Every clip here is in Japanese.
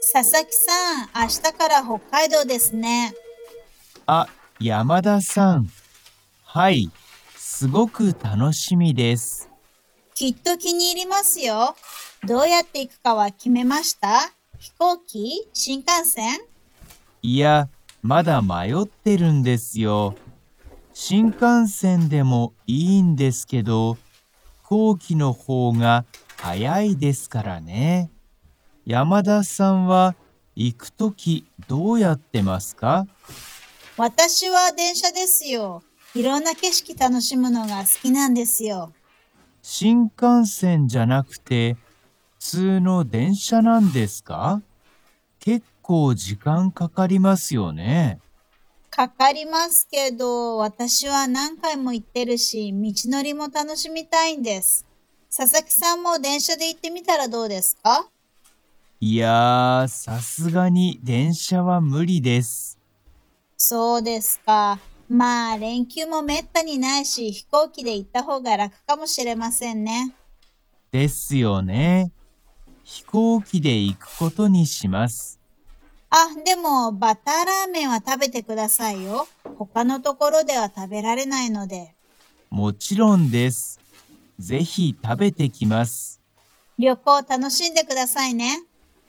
佐々木さん、明日から北海道ですね。 あ、山田さん。はい、すごく楽しみです。 きっと気に入りますよ。どうやって行くかは決めました？飛行機？新幹線？ いや、まだ迷ってるんですよ。新幹線でもいいんですけど、飛行機の方が早いですからね。山田さんは行くときどうやってますか？ 私は電車ですよ。いろんな景色楽しむのが好きなんですよ。 新幹線じゃなくて普通の電車なんですか？結構時間かかりますよね。 かかりますけど、私は何回も行ってるし、道のりも楽しみたいんです。佐々木さんも電車で行ってみたらどうですか？ いやー、さすがに電車は無理です。 そうですか。まあ、連休もめったにないし、飛行機で行った方が楽かもしれませんね。 ですよね。飛行機で行くことにします。 あ、でも、バターラーメンは食べてくださいよ。他のところでは食べられないので。 もちろんです。ぜひ食べてきます。 旅行楽しんでくださいね。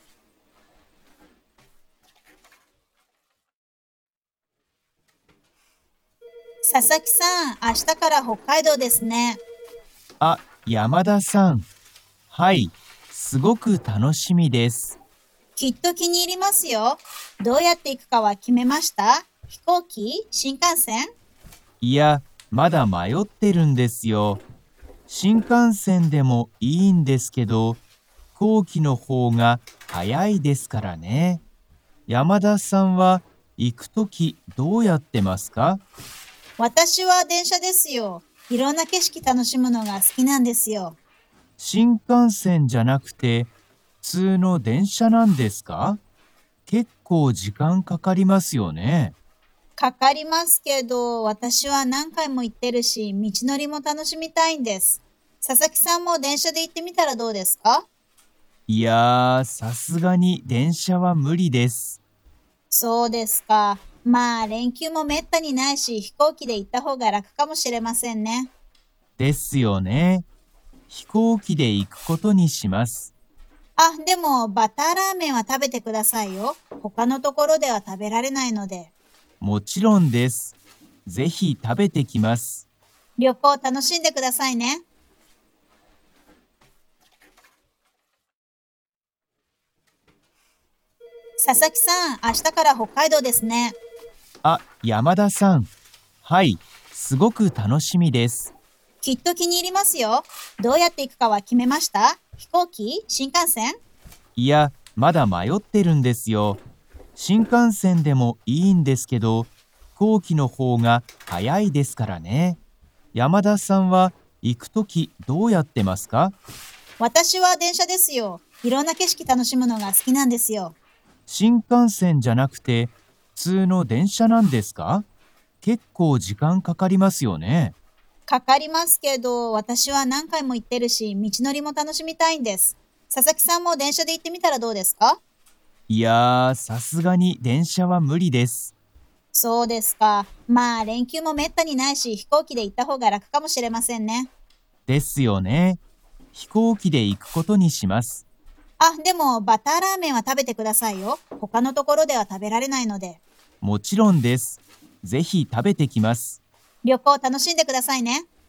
佐々木さん、明日から北海道ですね。 あ、山田さん。はい、すごく楽しみです。 きっと気に入りますよ。どうやって行くかは決めました？飛行機？新幹線？ いや、まだ迷ってるんですよ。新幹線でもいいんですけど、飛行機の方が早いですからね。山田さんは行くときどうやってますか？ 私は電車ですよ。いろんな景色楽しむのが好きなんですよ。 新幹線じゃなくて普通の電車なんですか？結構時間かかりますよね。 かかりますけど、私は何回も行ってるし、道のりも楽しみたいんです。佐々木さんも電車で行ってみたらどうですか？ いやー、さすがに電車は無理です。 そうですか。まあ、連休もめったにないし、飛行機で行った方が楽かもしれませんね。 ですよね。飛行機で行くことにします。 あ、でも、バターラーメンは食べてくださいよ。他のところでは食べられないので。 もちろんです。ぜひ食べてきます。 旅行楽しんでくださいね。佐々木さん、明日から北海道ですね。 あ、山田さん。はい、すごく楽しみです。 きっと気に入りますよ。どうやって行くかは決めました？飛行機？新幹線？ いや、まだ迷ってるんですよ。新幹線でもいいんですけど、飛行機の方が早いですからね。山田さんは行くときどうやってますか？ 私は電車ですよ。いろんな景色楽しむのが好きなんですよ。 新幹線じゃなくて普通の電車なんですか？結構時間かかりますよね。 かかりますけど、私は何回も行ってるし、道のりも楽しみたいんです。佐々木さんも電車で行ってみたらどうですか？ いやー、さすがに電車は無理です。 そうですか。まあ、連休もめったにないし、飛行機で行った方が楽かもしれませんね。 ですよね。飛行機で行くことにします。 あ、でも、バターラーメンは食べてくださいよ。他のところでは食べられないので。 もちろんです。ぜひ食べてきます。 旅行楽しんでくださいね。